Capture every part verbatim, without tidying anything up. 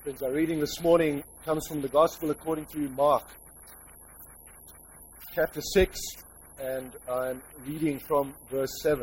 Friends, our reading this morning comes from the Gospel according to Mark, chapter six, and I'm reading from verse seven.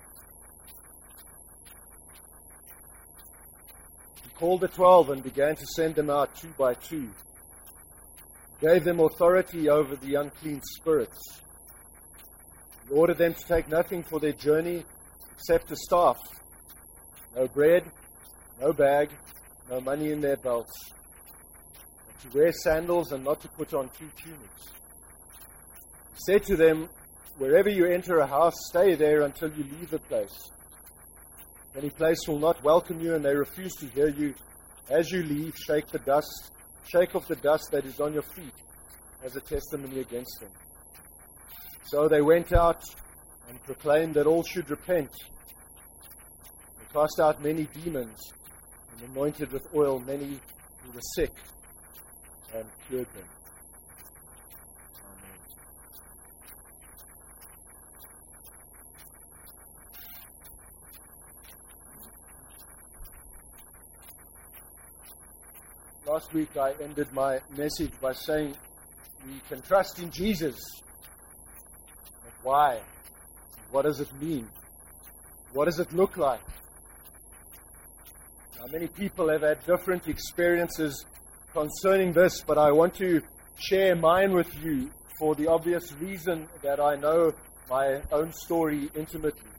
He called the twelve and began to send them out two by two. He gave them authority over the unclean spirits. He ordered them to take nothing for their journey except a staff, no bread, no bag, no money in their belts, but to wear sandals and not to put on two tunics. He said to them, wherever you enter a house, stay there until you leave the place. If any place will not welcome you and they refuse to hear you, as you leave, shake the dust, shake off the dust that is on your feet as a testimony against them. So they went out and proclaimed that all should repent. They cast out many demons and anointed with oil many who were sick and cured them. Amen. Last week I ended my message by saying we can trust in Jesus. But why? What does it mean? What does it look like? Now, many people have had different experiences concerning this, but I want to share mine with you for the obvious reason that I know my own story intimately.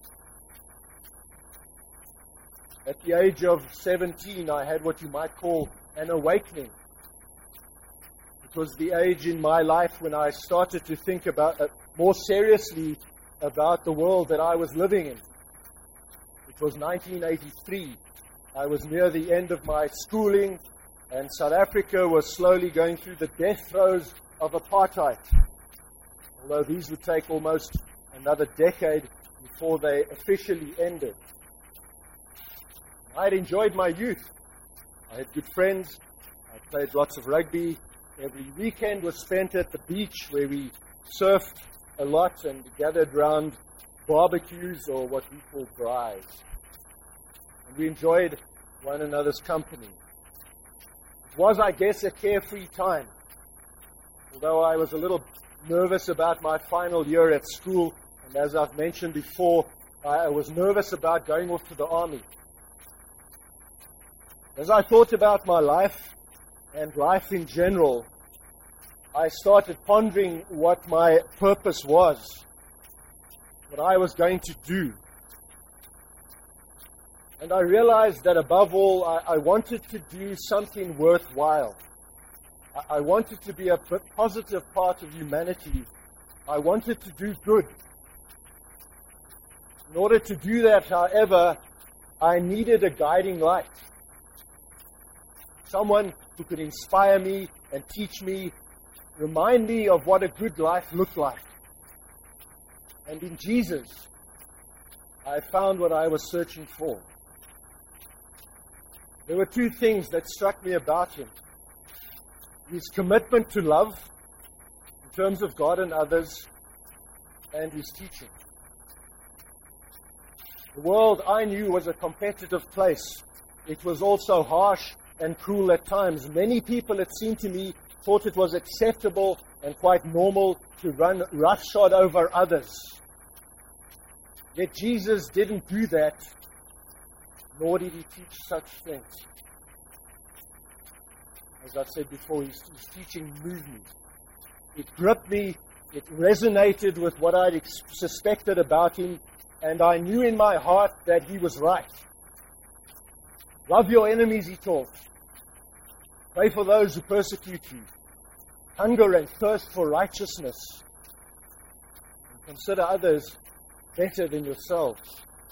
At the age of seventeen, I had what you might call an awakening. It was the age in my life when I started to think about uh, more seriously about the world that I was living in. It was nineteen eighty-three. I was near the end of my schooling, and South Africa was slowly going through the death throes of apartheid, although these would take almost another decade before they officially ended. I had enjoyed my youth. I had good friends. I played lots of rugby. Every weekend was spent at the beach where we surfed a lot and gathered round barbecues, or what we call braais. And we enjoyed one another's company. It was, I guess, a carefree time. Although I was a little nervous about my final year at school, and as I've mentioned before, I was nervous about going off to the army. As I thought about my life and life in general, I started pondering what my purpose was, what I was going to do. And I realized that above all, I, I wanted to do something worthwhile. I, I wanted to be a positive part of humanity. I wanted to do good. In order to do that, however, I needed a guiding light. Someone who could inspire me and teach me, remind me of what a good life looked like. And in Jesus, I found what I was searching for. There were two things that struck me about him. His commitment to love, in terms of God and others, and his teaching. The world I knew was a competitive place. It was also harsh and cruel at times. Many people, it seemed to me, thought it was acceptable and quite normal to run roughshod over others. Yet Jesus didn't do that, nor did he teach such things. As I've said before, his, his teaching moved me. It gripped me, it resonated with what I'd ex- suspected about him, and I knew in my heart that he was right. Love your enemies, he taught. Pray for those who persecute you. Hunger and thirst for righteousness. And consider others better than yourselves.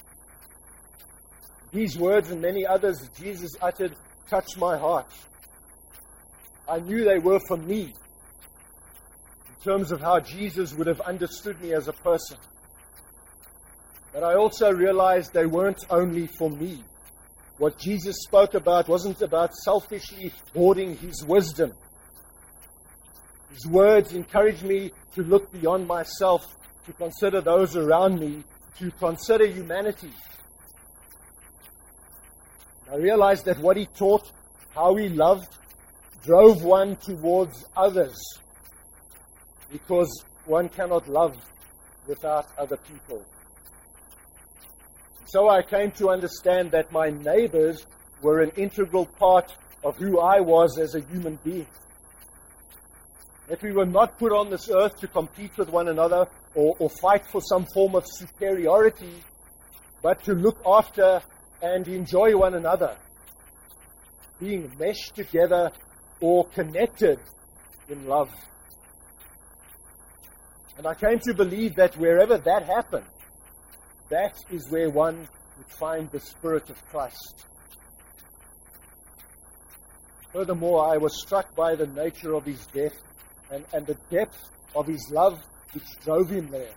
These words and many others that Jesus uttered touched my heart. I knew they were for me, in terms of how Jesus would have understood me as a person. But I also realized they weren't only for me. What Jesus spoke about wasn't about selfishly hoarding his wisdom. His words encouraged me to look beyond myself, to consider those around me, to consider humanity. I realized that what he taught how he loved drove one towards others, because one cannot love without other people. So I came to understand that my neighbors were an integral part of who I was as a human being. That we were not put on this earth to compete with one another or, or fight for some form of superiority, but to look after and enjoy one another, being meshed together or connected in love. And I came to believe that wherever that happened, that is where one would find the Spirit of Christ. Furthermore, I was struck by the nature of his death and, and the depth of his love which drove him there.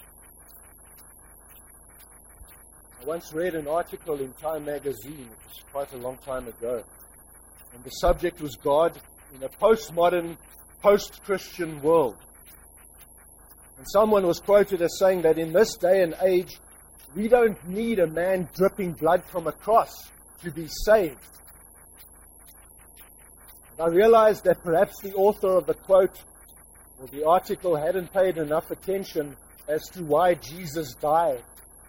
I once read an article in Time magazine, it was quite a long time ago, and the subject was God in a postmodern, post-Christian world. And someone was quoted as saying that in this day and age, we don't need a man dripping blood from a cross to be saved. And I realized that perhaps the author of the quote or the article hadn't paid enough attention as to why Jesus died.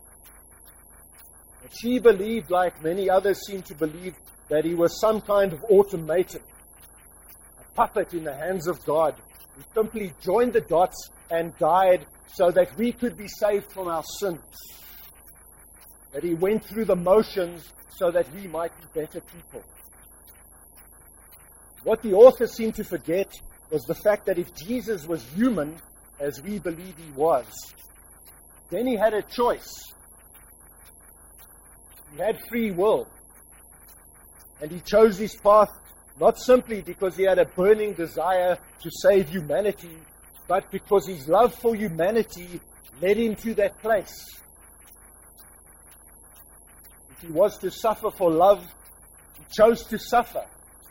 And she believed, like many others seem to believe, that he was some kind of automaton, a puppet in the hands of God, who simply joined the dots and died so that we could be saved from our sins. That he went through the motions so that we might be better people. What the author seemed to forget was the fact that if Jesus was human, as we believe he was, then he had a choice. He had free will. And he chose his path not simply because he had a burning desire to save humanity, but because his love for humanity led him to that place. If he was to suffer for love, he chose to suffer.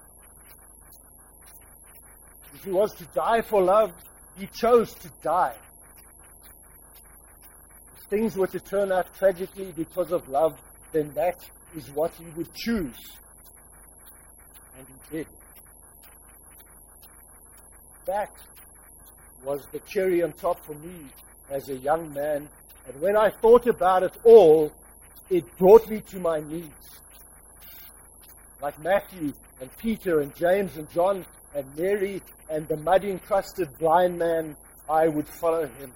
If he was to die for love, he chose to die. If things were to turn out tragically because of love, then that is what he would choose. And he did. That was the cherry on top for me as a young man. And when I thought about it all, it brought me to my knees. Like Matthew and Peter and James and John and Mary and the mud-encrusted blind man, I would follow him.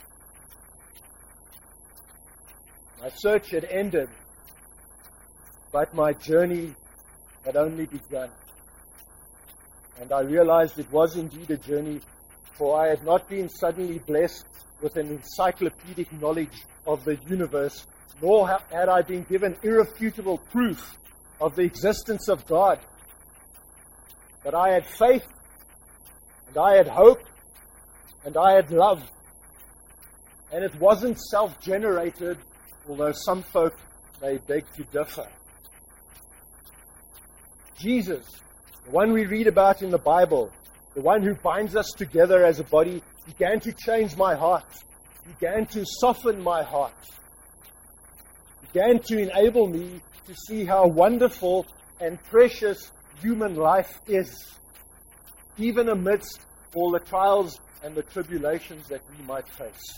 My search had ended, but my journey had only begun. And I realized it was indeed a journey, for I had not been suddenly blessed with an encyclopedic knowledge of the universe, nor had I been given irrefutable proof of the existence of God. But I had faith, and I had hope, and I had love. And it wasn't self-generated, although some folk may beg to differ. Jesus, the one we read about in the Bible, the one who binds us together as a body, began to change my heart, began to soften my heart, began to enable me to see how wonderful and precious human life is, even amidst all the trials and the tribulations that we might face.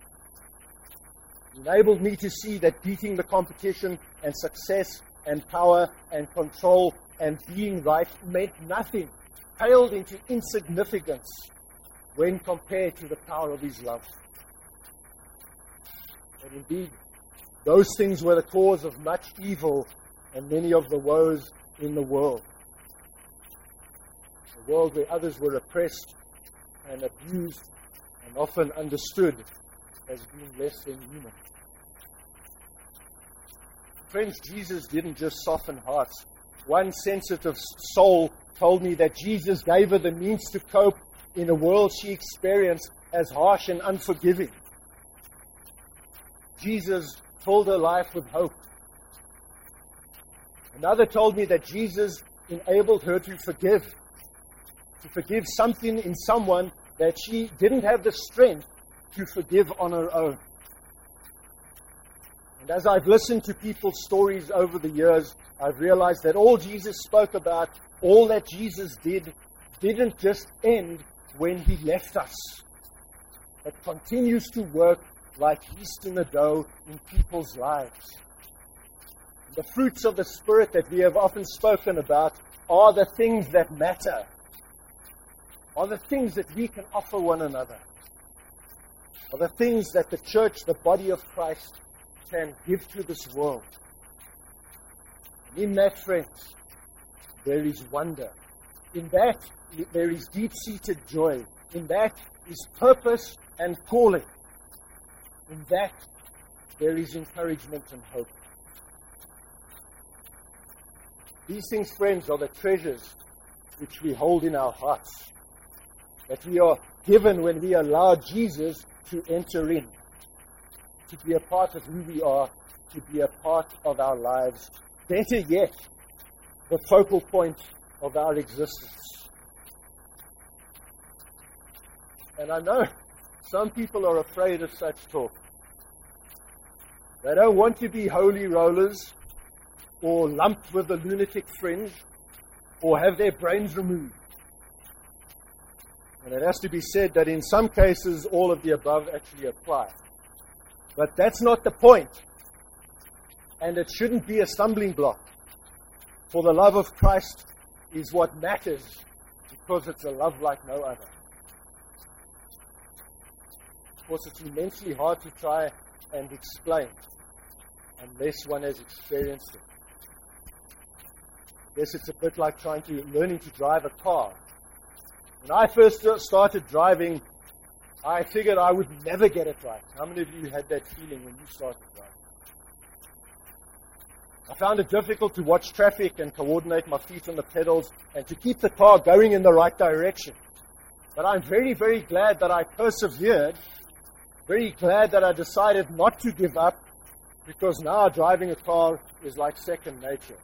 It enabled me to see that beating the competition and success and power and control and being right meant nothing, paled into insignificance when compared to the power of his love. And indeed, those things were the cause of much evil and many of the woes in the world. A world where others were oppressed and abused and often understood as being less than human. Friends, Jesus didn't just soften hearts. One sensitive soul told me that Jesus gave her the means to cope in a world she experienced as harsh and unforgiving. Jesus filled her life with hope. Another told me that Jesus enabled her to forgive, to forgive something in someone that she didn't have the strength to forgive on her own. And as I've listened to people's stories over the years, I've realized that all Jesus spoke about all that Jesus did didn't just end when he left us. It continues to work like yeast in the dough in people's lives. The fruits of the Spirit that we have often spoken about are the things that matter, are the things that we can offer one another, are the things that the church, the body of Christ, can give to this world. And in that, friends, there is wonder. In that, there is deep-seated joy. In that is purpose and calling. In that, there is encouragement and hope. These things, friends, are the treasures which we hold in our hearts, that we are given when we allow Jesus to enter in, to be a part of who we are, to be a part of our lives. Better yet, the focal point of our existence. And I know some people are afraid of such talk. They don't want to be holy rollers or lumped with the lunatic fringe or have their brains removed. And it has to be said that in some cases all of the above actually apply. But that's not the point. And it shouldn't be a stumbling block. For the love of Christ is what matters, because it's a love like no other. Of course, it's immensely hard to try and explain unless one has experienced it. I guess it's a bit like trying to learning to drive a car. When I first started driving, I figured I would never get it right. How many of you had that feeling when you started driving? I found it difficult to watch traffic and coordinate my feet on the pedals and to keep the car going in the right direction. But I'm very, very glad that I persevered, very glad that I decided not to give up, because now driving a car is like second nature.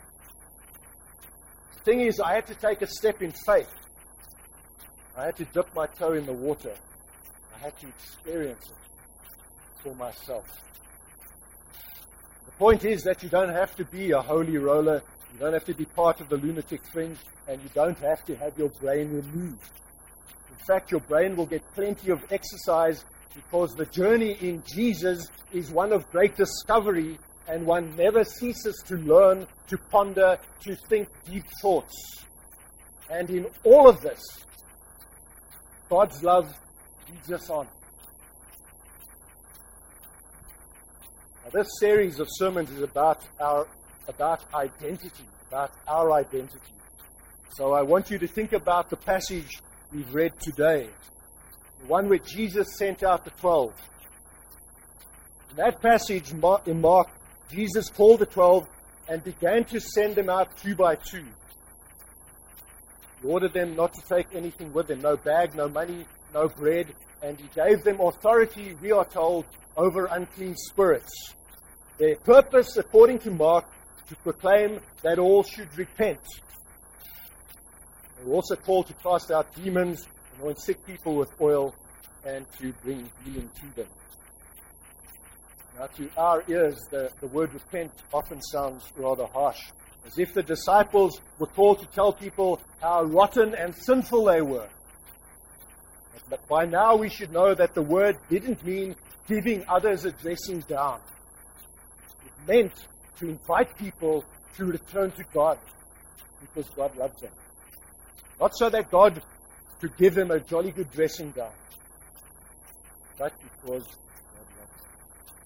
The thing is, I had to take a step in faith. I had to dip my toe in the water. I had to experience it for myself. The point is that you don't have to be a holy roller, you don't have to be part of the lunatic fringe, and you don't have to have your brain removed. In fact, your brain will get plenty of exercise, because the journey in Jesus is one of great discovery, and one never ceases to learn, to ponder, to think deep thoughts. And in all of this, God's love leads us on. Now, this series of sermons is about our about identity, about our identity. So I want you to think about the passage we've read today, the one where Jesus sent out the twelve. In that passage in Mark, Jesus called the twelve and began to send them out two by two. He ordered them not to take anything with them, no bag, no money, no bread, and he gave them authority, we are told, over unclean spirits. Their purpose, according to Mark, to proclaim that all should repent. They were also called to cast out demons, anoint sick people with oil, and to bring healing to them. Now, to our ears, the, the word repent often sounds rather harsh, as if the disciples were called to tell people how rotten and sinful they were. But by now we should know that the word didn't mean giving others a dressing down. It meant to invite people to return to God, because God loves them. Not so that God could give them a jolly good dressing down, but because God loves them.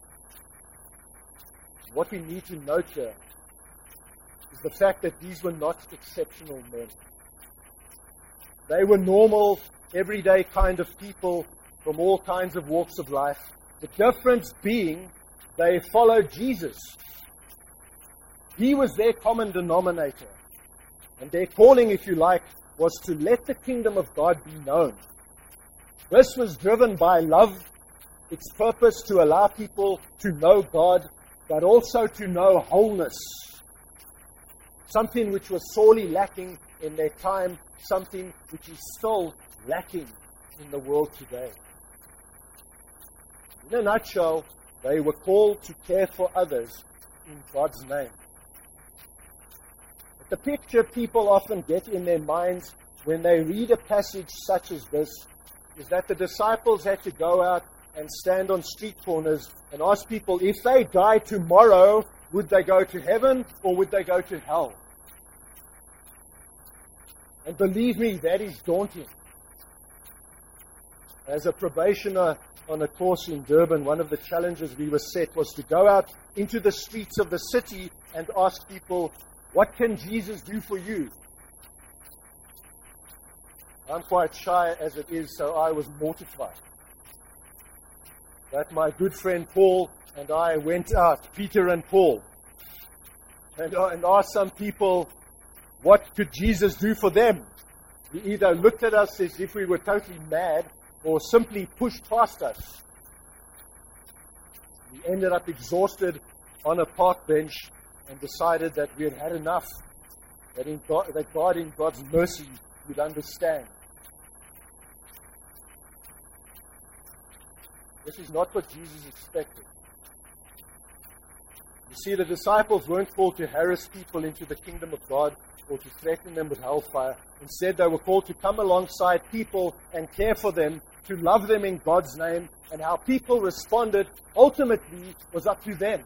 What we need to note here is the fact that these were not exceptional men. They were normal, everyday kind of people from all kinds of walks of life. The difference being they followed Jesus. He was their common denominator. And their calling, if you like, was to let the kingdom of God be known. This was driven by love, its purpose to allow people to know God, but also to know wholeness. Something which was sorely lacking in their time, something which is still lacking in the world today. In a nutshell, they were called to care for others in God's name. the picture people often get in their minds when they read a passage such as this is that the disciples had to go out and stand on street corners and ask people, if they die tomorrow, would they go to heaven or would they go to hell? And believe me, that is daunting. As a probationer on a course in Durban, one of the challenges we were set was to go out into the streets of the city and ask people, what can Jesus do for you? I'm quite shy as it is, so I was mortified. But my good friend Paul and I went out, Peter and Paul, and, uh, and asked some people, what could Jesus do for them? He either looked at us as if we were totally mad or simply pushed past us. We ended up exhausted on a park bench and decided that we had had enough, that, in God, that God in God's mercy would understand. This is not what Jesus expected. You see, the disciples weren't called to harass people into the kingdom of God or to threaten them with hellfire. Instead, they were called to come alongside people and care for them, to love them in God's name, and how people responded ultimately was up to them.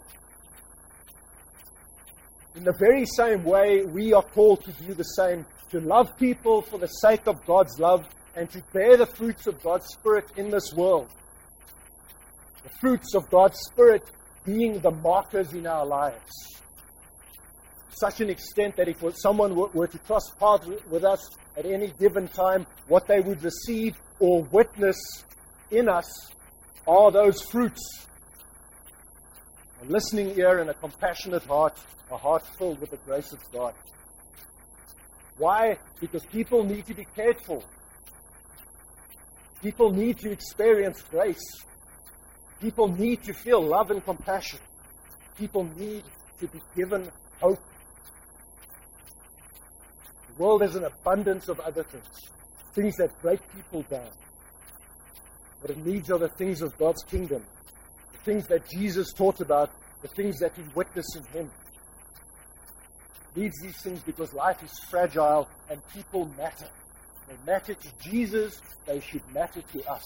In the very same way, we are called to do the same, to love people for the sake of God's love and to bear the fruits of God's Spirit in this world. The fruits of God's Spirit being the markers in our lives. To such an extent that if someone were to cross paths with us at any given time, what they would receive or witness in us are those fruits. A listening ear and a compassionate heart, a heart filled with the grace of God. Why? Because people need to be cared for. People need to experience grace. People need to feel love and compassion. People need to be given hope. The world has an abundance of other things, things that break people down. What it needs are the things of God's kingdom, the things that Jesus taught about, the things that we witness in Him. It needs these things because life is fragile and people matter. They matter to Jesus, they should matter to us.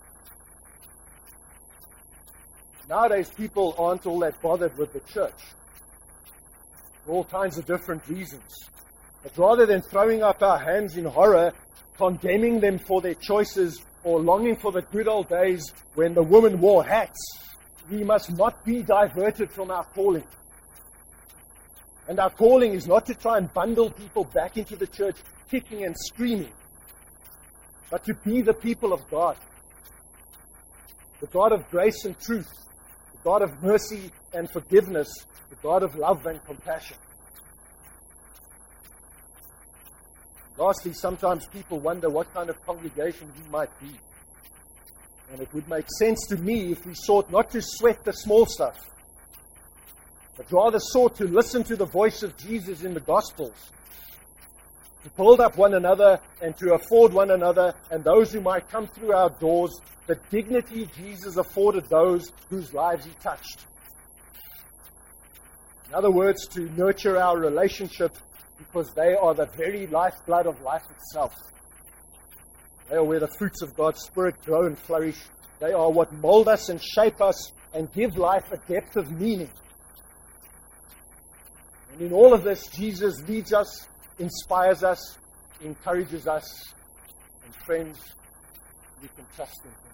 Nowadays, people aren't all that bothered with the church for all kinds of different reasons. But rather than throwing up our hands in horror, condemning them for their choices, or longing for the good old days when the women wore hats, we must not be diverted from our calling. And our calling is not to try and bundle people back into the church, kicking and screaming, but to be the people of God. The God of grace and truth, the God of mercy and forgiveness, the God of love and compassion. Lastly, sometimes people wonder what kind of congregation we might be. And it would make sense to me if we sought not to sweat the small stuff, but rather sought to listen to the voice of Jesus in the Gospels, to build up one another and to afford one another and those who might come through our doors the dignity Jesus afforded those whose lives He touched. In other words, to nurture our relationship because they are the very lifeblood of life itself. They are where the fruits of God's Spirit grow and flourish. They are what mold us and shape us and give life a depth of meaning. And in all of this, Jesus leads us, inspires us, encourages us, and friends, we can trust in Him.